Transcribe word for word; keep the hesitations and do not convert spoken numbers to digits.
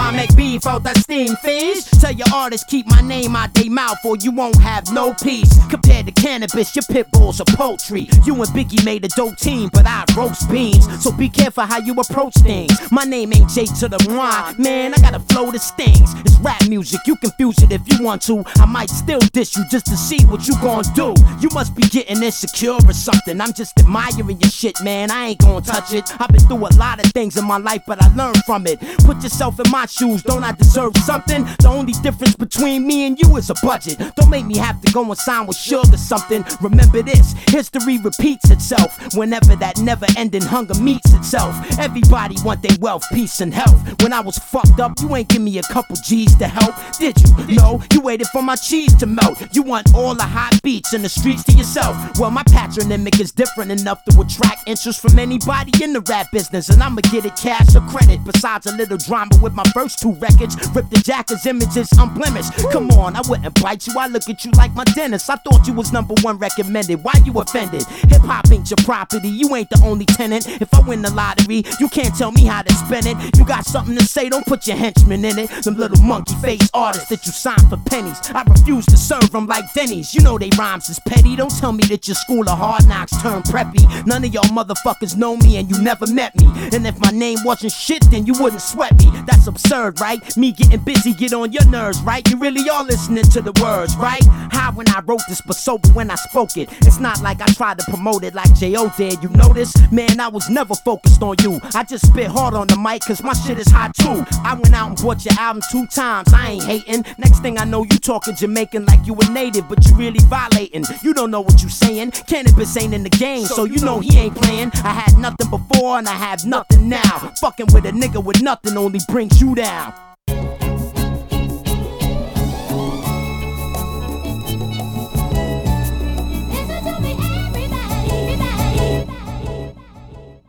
Rhyme make beef out that steam, fiends. Tell your artists keep my name out they mouth or you won't have no peace. Compared to cannabis, your pit bulls are poultry. You and Biggie made a dope team, but I roast beans. So be careful how you approach things. My name ain't J to the Y, man, I got a flow that stings. It's rap music, you confuse it if you want to. I might still diss you just to see what you gon' do. You must be getting insecure or something. I'm just admiring your shit, man, I ain't gon' touch it. I've been through a lot of things in my life, but I learned from it. Put yourself in my shoes, don't I deserve something? The only difference between me and you is a budget. Don't make me have to go and sign with Suge or something. Remember this, history repeats itself whenever that never-ending hunger meets itself. Everybody want their wealth, peace, and health. When I was fucked up, you ain't give me a couple G's to help, did you? No, you waited for my cheese to melt. You want all the hot beats in the streets to yourself. Well, my patronymic is different enough to attract interest from anybody in the rap business, and I'ma get it cash or credit. Besides a little drama with my first two records, Rip the Jackers images unblemished. Come on, I wouldn't bite you, I look at you like my dentist. I thought you was number one recommended, why you offended? Hip hop ain't your property, you ain't the only tenant. If I win the lottery, you can't tell me how to spend it. You got something to say, don't put your henchmen in it. Them little monkey face artists that you sign for pennies, I refuse to serve them like Denny's. You know they rhymes is petty, don't tell me that your school of hard knocks turned preppy. None of y'all motherfuckers know me and you never met me. And if my name wasn't shit, then you wouldn't sweat me. That's absurd, right? Me getting busy get on your nerves, right? You really are listening to the words, right? High when I wrote this, but sober when I spoke it. It's not like I tried to promote it like J O did, you notice? Man, I was never focused on you. I just spit hard on the mic cause my shit is hot too. I went out and bought your album two times, I ain't hating. Next thing I know you talking Jamaican like you a native, but you really violating. You don't know what you saying. Cannabis ain't in the game, so you know he ain't playing. I had nothing before and I have nothing now. Fucking with a nigga with nothing only brings you down.